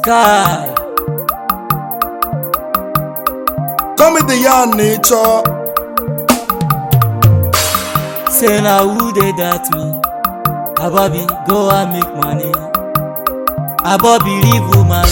Sky. Come with the yarn nature. Say now who they that me? Abobi go and make money. Abobi leave woman.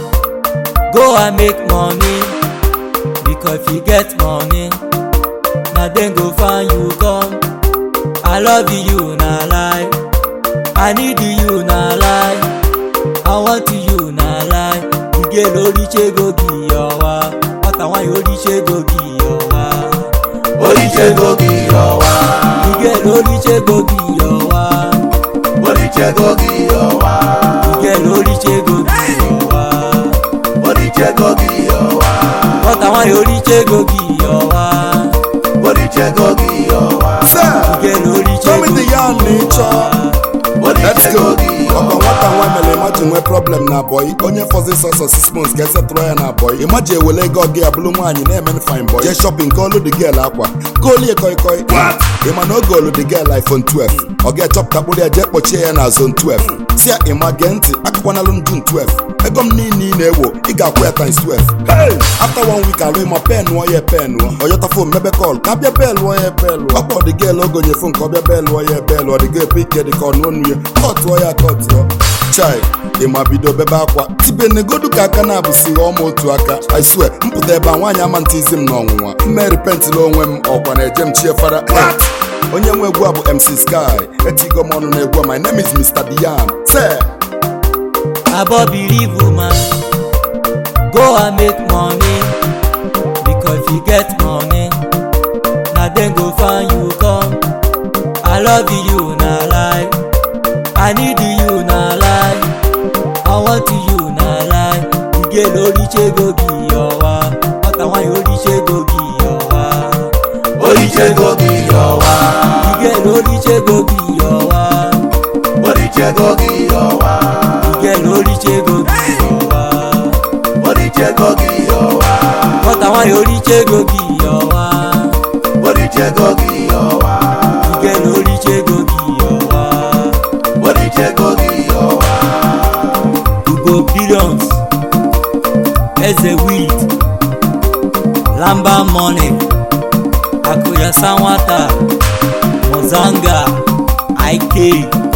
Go and make money. Because if you get money, now then go find you come. I love you, na lie. I need you, na lie. I want you, na lie. You get Oriche go giyowa. What I want you Oriche go giyowa. Oriche go giyowa. You get Oriche go giyowa. Oriche go giyowa. You get Oriche go giyowa. Oriche go giyowa. What I want you Oriche go giyowa. Oriche go giyowa. Sir, You get Oriche come with go the yarn nature. Let's go. Ọkọ nwata nwa mere imagine nwe problem na boy. Onye fọzi sọsọ 6 months ka esetụrụ ya na boy. Imagine ewele ego gị abụrụ nwaanyị na-eme fine boy. Jee shopping ka olu the girl akwa. Golie koi koi. Ịma na oge olu the girl iPhone 12. Ọ ga-echọpụta kpụrụ ya jee kpọchie ya na zone 12. Si ya ịma gee ntị akụkwanalụ m June 12. Ego m niile ị na-ewo ị ga-akwụ ya times 12. Hey! After 1 week arụ ịma pen nụọ ya pen nụọ. Oyọta phone mebe call ka bịa bell nụọ ya bell. Ọkpọ the girl ogonye phone ka ọ bịa bell nụọ ya bell. Ọ dị ga epe ike dị ka ọ nụọ nụ ya. Kọtụọ ya kọtụọ. Chai, ịma bido bebe akwa tibe negodu ka aka na-abụsị ọma otu aka. I swear, mpụta ebe a nwaanyị amantizi m n'ọnwụnwa. Mme repentịla onwe m ọkwa na eje m chie fara. Onye nwe egwu a bụ MC Sky. Etigo m ọnụ na egwu a. My name is Mr. Dian. Say Abobi leave woman. Go and make money. Because if you get money, now then go find you come. I love you, na lie. I need you, na lie. I want you, na lie. You get Oriche go giyowa. What I want you Oriche go giyowa. Oriche go giyowa. You get Oriche go giyowa. Oriche go giyowa. You get Oriche go giyowa. Oriche go giyowa. What I want you Oriche go giyowa. Oriche go giyowa. You get Oriche go giyowa. Oriche go giyowa. You go billions. As a weed. Lamba money. Akoya Sanwata. Mozanga. IK.